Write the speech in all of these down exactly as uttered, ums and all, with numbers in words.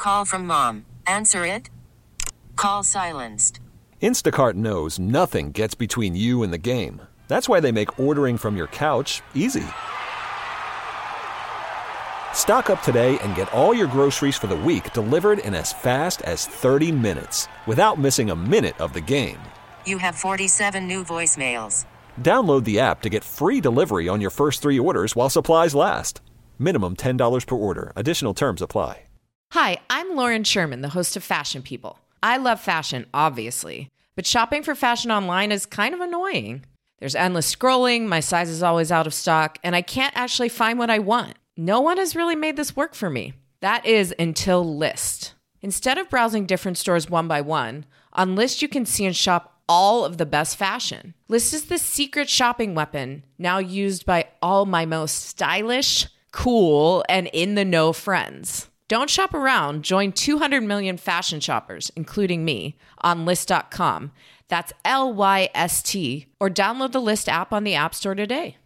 Call from mom. Answer it. Call silenced. Instacart knows nothing gets between you and the game. That's why they make ordering from your couch easy. Stock up today and get all your groceries for the week delivered in as fast as thirty minutes without missing a minute of the game. You have forty-seven new voicemails. Download the app to get free delivery on your first three orders while supplies last. Minimum ten dollars per order. Additional terms apply. Hi, I'm Lauren Sherman, the host of Fashion People. I love fashion, obviously, but shopping for fashion online is kind of annoying. There's endless scrolling, my size is always out of stock, and I can't actually find what I want. No one has really made this work for me. That is until Lyst. Instead of browsing different stores one by one, on Lyst you can see and shop all of the best fashion. Lyst is the secret shopping weapon now used by all my most stylish, cool, and in-the-know friends. Don't shop around. Join two hundred million fashion shoppers, including me, on Lyst dot com. That's L Y S T. Or download the Lyst app on the App Store today.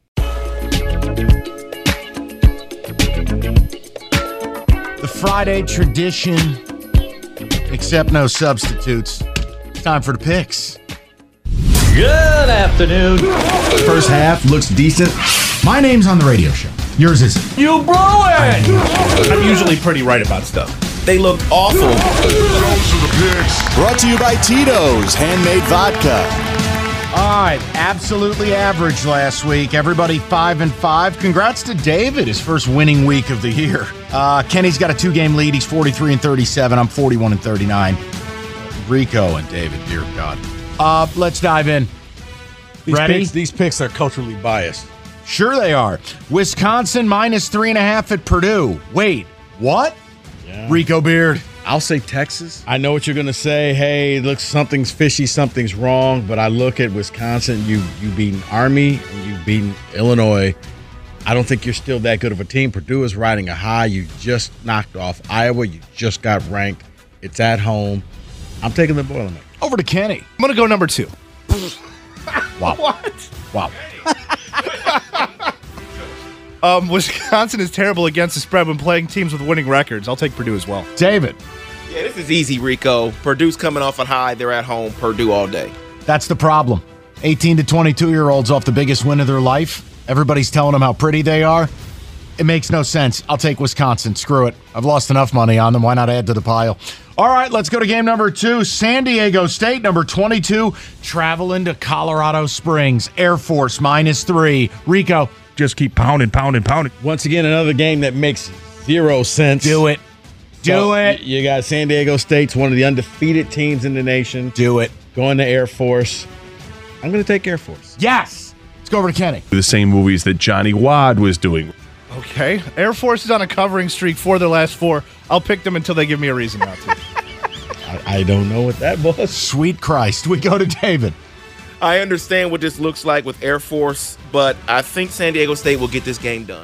The Friday tradition, except no substitutes. Time for the picks. Good afternoon. First half looks decent. My name's on the radio show. Yours isn't. You blew it! I'm usually pretty right about stuff. They look awful. Those are the picks. Brought to you by Tito's Handmade Vodka. All right, absolutely average last week. Everybody five and five. Congrats to David, his first winning week of the year. Uh, Kenny's got a two-game lead. He's forty-three and thirty-seven. I'm forty-one and thirty-nine. Rico and David, dear God. Uh, let's dive in. These Ready? Picks, these picks are culturally biased. Sure they are. Wisconsin minus three and a half at Purdue. Wait, what? Yeah. Rico Beard. I'll say Texas. I know what you're going to say. Hey, look, something's fishy, something's wrong. But I look at Wisconsin. You you beaten Army and you beaten Illinois. I don't think you're still that good of a team. Purdue is riding a high. You just knocked off Iowa. You just got ranked. It's at home. I'm taking the Boilermaker. Over to Kenny. I'm going to go number two. Wow. What? Wow. um, Wisconsin is terrible against the spread when playing teams with winning records. I'll take Purdue as well. David. Yeah, this is easy, Rico. Purdue's coming off a high. They're at home. Purdue all day. That's the problem. eighteen to twenty-two-year-olds off the biggest win of their life. Everybody's telling them how pretty they are. It makes no sense. I'll take Wisconsin. Screw it. I've lost enough money on them. Why not add to the pile? All right, let's go to game number two. San Diego State, number twenty-two, traveling to Colorado Springs. Air Force, minus three. Rico. Just keep pounding, pounding, pounding. Once again, another game that makes zero sense. Do it. Do So, it. You got San Diego State's one of the undefeated teams in the nation. Do it. Going to Air Force. I'm going to take Air Force. Yes. Let's go over to Kenny. The same movies that Johnny Wad was doing. Okay. Air Force is on a covering streak for their last four. I'll pick them until they give me a reason not to. I, I don't know what that was. Sweet Christ. We go to David. I understand what this looks like with Air Force, but I think San Diego State will get this game done.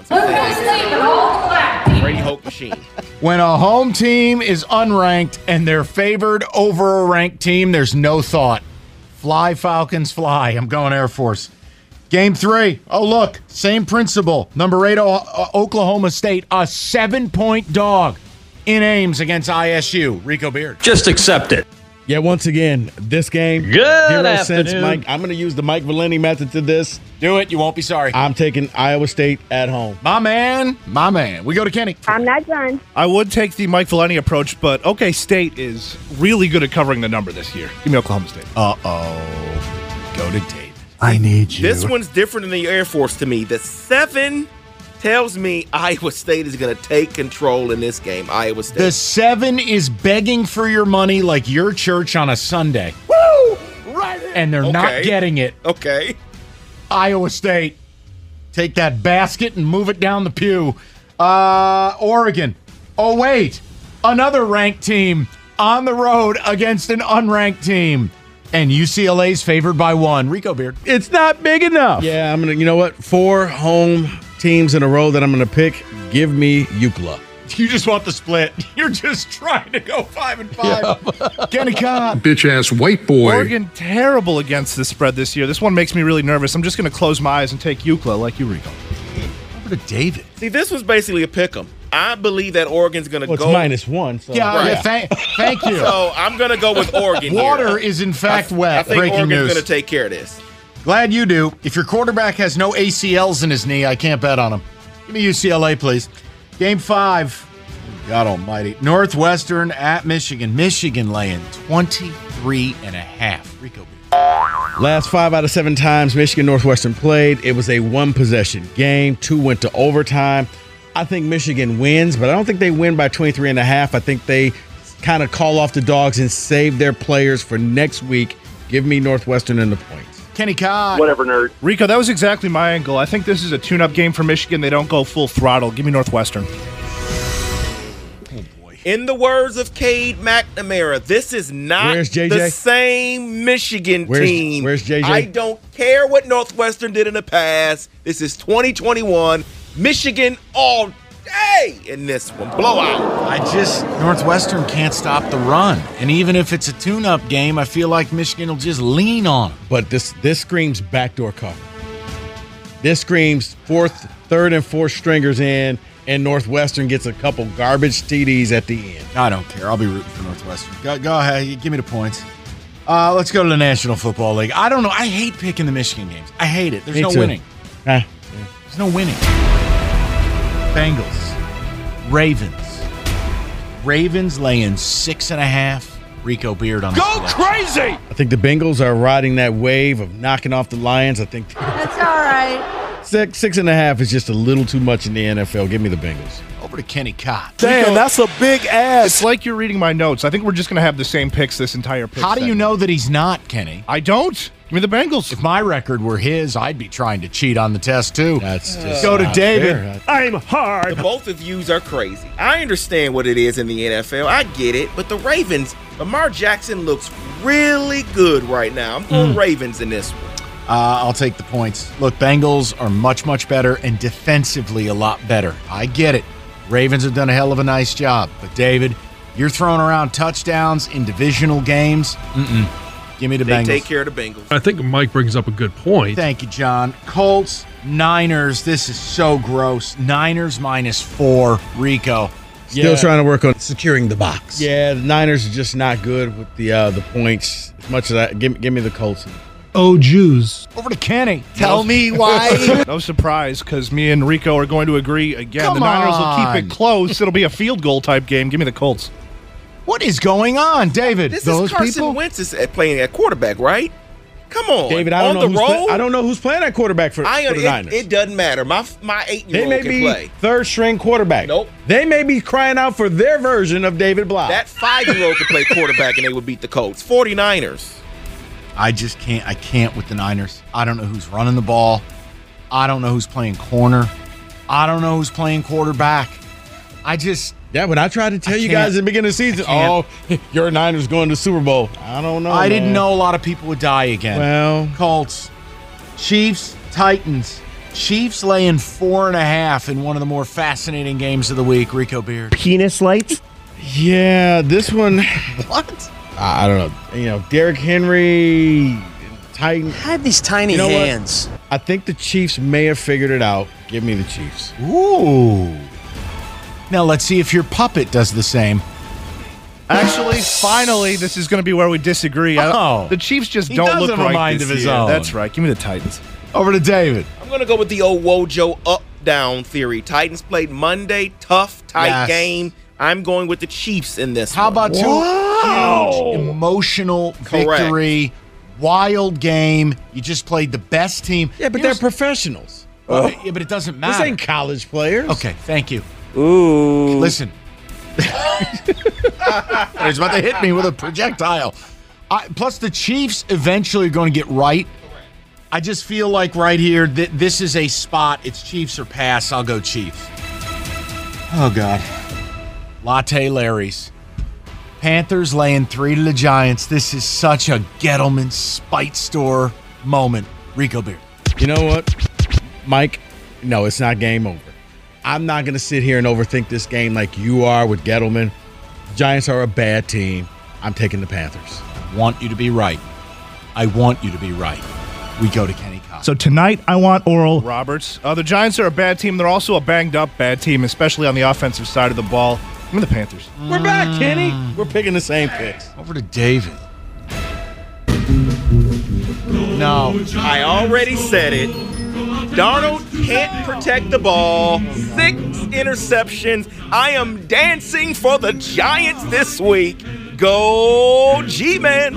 Brady Hoke machine. When a home team is unranked and they're favored over a ranked team, there's no thought. Fly, Falcons, fly. I'm going Air Force. Game three. Oh, look. Same principle. Number eight, o- o- Oklahoma State, a seven-point dog in Ames against I S U. Rico Beard. Just accept it. Yeah, once again, this game. Good hero afternoon. sense, Mike. I'm going to use the Mike Valenti method to this. Do it. You won't be sorry. I'm taking Iowa State at home. My man. My man. We go to Kenny. I'm not done. I would take the Mike Valenti approach, but OK State is really good at covering the number this year. Give me Oklahoma State. Uh-oh. Go to David. I need you. This one's different than the Air Force to me. The seven tells me Iowa State is going to take control in this game. Iowa State. The seven is begging for your money like your church on a Sunday. Woo! Right in. And they're Okay. not getting it. Okay. Iowa State. Take that basket and move it down the pew. Uh, Oregon. Oh, wait. Another ranked team on the road against an unranked team. And U C L A's favored by one. Rico Beard. It's not big enough. Yeah, I'm going to, you know what? Four home teams in a row that I'm going to pick. Give me UCLA. You just want the split. You're just trying to go five and five. Kenny Conn. Bitch-ass white boy. Oregon terrible against the spread this year. This one makes me really nervous. I'm just going to close my eyes and take UCLA like you, Rico. Over to David. See, this was basically a pick 'em. I believe that Oregon's going to well, go. It's minus one. So. Yeah, Right. yeah thank, thank you. So I'm going to go with Oregon. Water here. is in fact I, wet. I think Breaking Oregon's news. going to take care of this. Glad you do. If your quarterback has no A C Ls in his knee, I can't bet on him. Give me U C L A, please. Game five. God almighty. Northwestern at Michigan. Michigan laying twenty-three and a half. Rico. Last five out of seven times Michigan Northwestern played, it was a one-possession game. Two went to overtime. I think Michigan wins, but I don't think they win by twenty-three and a half. I think they kind of call off the dogs and save their players for next week. Give me Northwestern and the points. Kenny Cott. Whatever, nerd. Rico, that was exactly my angle. I think this is a tune-up game for Michigan. They don't go full throttle. Give me Northwestern. In the words of Cade McNamara, this is not Where's J J? the same Michigan Where's- team. where's J J? I don't care what Northwestern did in the past. This is twenty twenty-one. Michigan all day in this one. Blowout. I just, Northwestern can't stop the run. And even if it's a tune-up game, I feel like Michigan will just lean on them. But this this screams backdoor cover. This screams fourth, third, and fourth stringers in, and Northwestern gets a couple garbage T Ds at the end. I don't care. I'll be rooting for Northwestern. Go, go ahead. Give me the points. Uh, let's go to the National Football League. I don't know. I hate picking the Michigan games. I hate it. There's Me no too. winning. Ah, There's no winning. Bengals. Ravens. Ravens laying six and a half. Rico Beard on the Go selection. crazy! I think the Bengals are riding that wave of knocking off the Lions. I think That's all right. six six and a half is just a little too much in the N F L. Give me the Bengals. Over to Kenny Cott. Damn, that's a big ass. It's like you're reading my notes. I think we're just going to have the same picks this entire pick How do you segment. know that he's not, Kenny? I don't. Give me the Bengals. If my record were his, I'd be trying to cheat on the test, too. That's just Go to not David. fair. I'm hard. The both of yous are crazy. I understand what it is in the N F L. I get it. But the Ravens, Lamar Jackson looks really good right now. I'm going Ravens in this one. Uh, I'll take the points. Look, Bengals are much, much better and defensively a lot better. I get it. Ravens have done a hell of a nice job. But, David, you're throwing around touchdowns in divisional games. Mm-mm. Give me the They Bengals. take care of the Bengals. I think Mike brings up a good point. Thank you, John. Colts, Niners. This is so gross. Niners minus four. Rico. Still Yeah. trying to work on securing the box. Yeah, the Niners are just not good with the uh, the points. As much as I give, give me the Colts. Oh, Jews. Over to Kenny. Tell me why. No surprise, because me and Rico are going to agree again. Come the Niners will keep on. it close. It'll be a field goal type game. Give me the Colts. What is going on, David? This Those is Carson people? Wentz is at playing at quarterback, right? Come on, David, I don't on know. the Who's road. play- I don't know who's playing at quarterback for, I, for the it, Niners. it doesn't matter. My my eight year They old may can be play. third string quarterback. Nope. They may be crying out for their version of David Blau. That five year old can play quarterback and they would beat the Colts. 49ers. I just can't. I can't with the Niners. I don't know who's running the ball. I don't know who's playing corner. I don't know who's playing quarterback. I just. yeah, but I tried to tell I you can't. guys at the beginning of the season, I oh, your Niners going to the Super Bowl. I don't know. I didn't man. know a lot of people would die again. Well, Colts, Chiefs, Titans. Chiefs laying four and a half in one of the more fascinating games of the week. Rico Beard. Penis lights? yeah, this one, What? I I don't know. You know, Derrick Henry, Titan. I have these tiny You know what? hands. I think the Chiefs may have figured it out. Give me the Chiefs. Ooh. Now let's see if your puppet does the same. Actually, finally, this is going to be where we disagree. I- Oh. the Chiefs just He don't does look have a right mind this of his year. own. That's right. Give me the Titans. Over to David. I'm going to go with the old Wojo up down theory. Titans played Monday. Tough, tight Yes. game. I'm going with the Chiefs in this How one. about two huge emotional Correct. victory, wild game? You just played the best team. Yeah, but Here's- they're professionals. Uh, yeah, but it doesn't This matter. ain't college players. Okay, thank you. Ooh. Listen. He's about to hit me with a projectile. I, plus, the Chiefs eventually are going to get right. I just feel like right here, th- this is a spot. It's Chiefs or pass. I'll go Chiefs. Oh, God. Latte Larry's. Panthers laying three to the Giants. This is such a Gettleman spite store moment. Rico Beard. You know what, Mike? No, it's not game over. I'm not going to sit here and overthink this game like you are with Gettleman. Giants are a bad team. I'm taking the Panthers. I want you to be right. I want you to be right. we go to Kenny Cobb. So tonight, I want Oral Roberts. Uh, the Giants are a bad team. They're also a banged-up bad team, especially on the offensive side of the ball. I'm the Panthers. We're back, Kenny. We're picking the same picks. Over to David. No. I already said it. Darnold can't protect the ball. Six interceptions. I am dancing for the Giants this week. Go G-Man.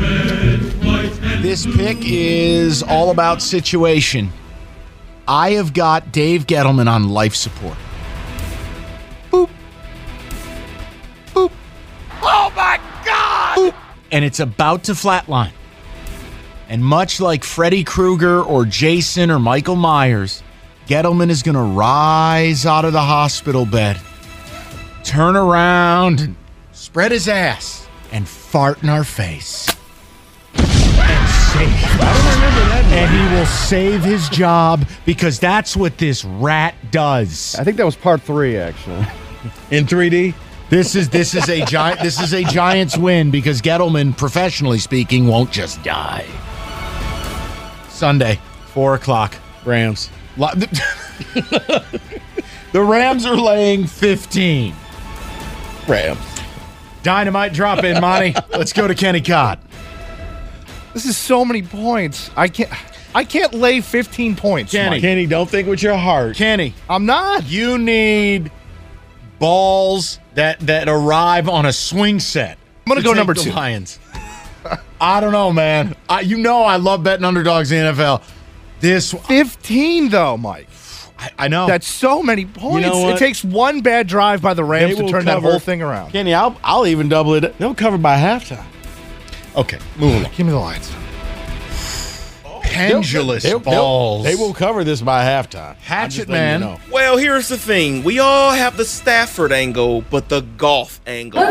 This pick is all about situation. I have got Dave Gettleman on life support. Boop. Boop. Oh, my God! Boop. And it's about to flatline. And much like Freddy Krueger or Jason or Michael Myers, Gettleman is going to rise out of the hospital bed, turn around, and spread his ass, and fart in our face. And save. I don't remember that. And he will save his job because that's what this rat does. I think that was part three, actually. In three D? This is this is a giant this is a Giants win because Gettleman, professionally speaking, won't just die. Sunday, four o'clock. Rams. The Rams are laying fifteen. Rams. Dynamite drop in, Monty. Let's go to Kenny Cott. This is so many points. I can't I can't lay fifteen points. Kenny. Mike. Kenny, don't think with your heart. Kenny, I'm not. you need balls that, that arrive on a swing set. I'm going to go take number the two. Lions. I don't know, man. I, you know I love betting underdogs in the N F L. This fifteen, though, Mike. I, I know. That's so many points. You know it what? takes one bad drive by the Rams They to will turn that cover- whole thing around. Kenny, I'll, I'll even double it. They'll cover by halftime. okay. Move along. Give me the Lions. Pendulous They'll- they'll- balls. They will cover this by halftime. I'm Hatchet just letting man. you know. Well, here's the thing. We all have the Stafford angle, but the golf angle.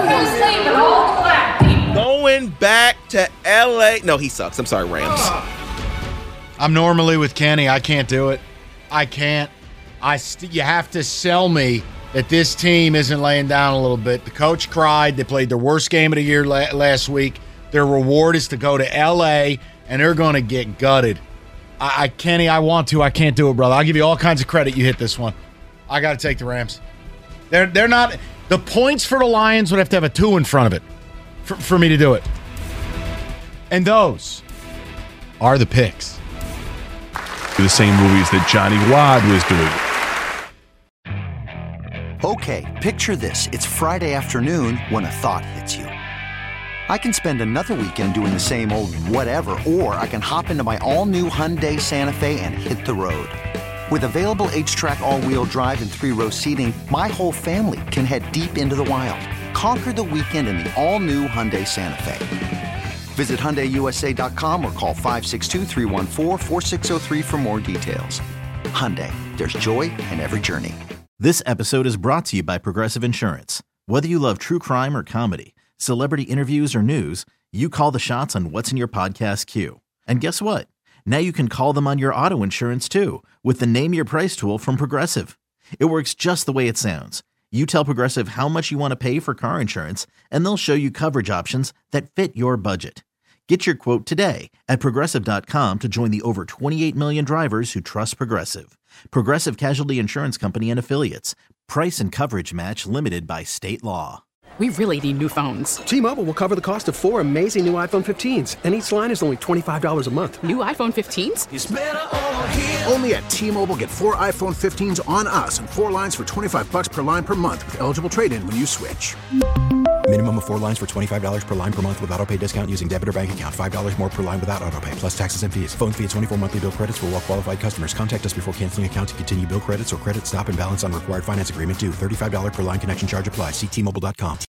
Going back to L A. No, he sucks. I'm sorry, Rams. I'm normally with Kenny. I can't do it. I can't. I st- you have to sell me that this team isn't laying down a little bit. The coach cried. They played their worst game of the year la- last week. Their reward is to go to L A, and they're going to get gutted. I-, I Kenny, I want to. I can't do it, brother. I'll give you all kinds of credit. You hit this one. I got to take the Rams. They're they're not. The points for the Lions would have to have a two in front of it for, for me to do it. And those are the picks. The same movies that Johnny Wad was doing. Okay, picture this. It's Friday afternoon when a thought hits you. I can spend another weekend doing the same old whatever, or I can hop into my all-new Hyundai Santa Fe and hit the road. With available H-Track all-wheel drive and three-row seating, my whole family can head deep into the wild. Conquer the weekend in the all-new Hyundai Santa Fe. Visit Hyundai U S A dot com or call five six two, three one four, four six zero three for more details. Hyundai, there's joy in every journey. This episode is brought to you by Progressive Insurance. Whether you love true crime or comedy, celebrity interviews or news, you call the shots on what's in your podcast queue. And guess what? Now you can call them on your auto insurance too with the Name Your Price tool from Progressive. It works just the way it sounds. You tell Progressive how much you want to pay for car insurance, and they'll show you coverage options that fit your budget. Get your quote today at Progressive dot com to join the over twenty-eight million drivers who trust Progressive. Progressive Casualty Insurance Company and Affiliates. Price and coverage match limited by state law. We really need new phones. T-Mobile will cover the cost of four amazing new iPhone fifteens, and each line is only twenty-five dollars a month. New iPhone fifteens? It's better over here. Only at T-Mobile, get four iPhone fifteens on us and four lines for twenty-five bucks per line per month with eligible trade-in when you switch. Minimum of four lines for twenty-five dollars per line per month with autopay discount using debit or bank account. five dollars more per line without autopay, plus taxes and fees. Phone fee at twenty-four monthly bill credits for well-qualified customers. Contact us before canceling account to continue bill credits or credit stop and balance on required finance agreement due. thirty-five dollars per line connection charge applies. See T Mobile dot com.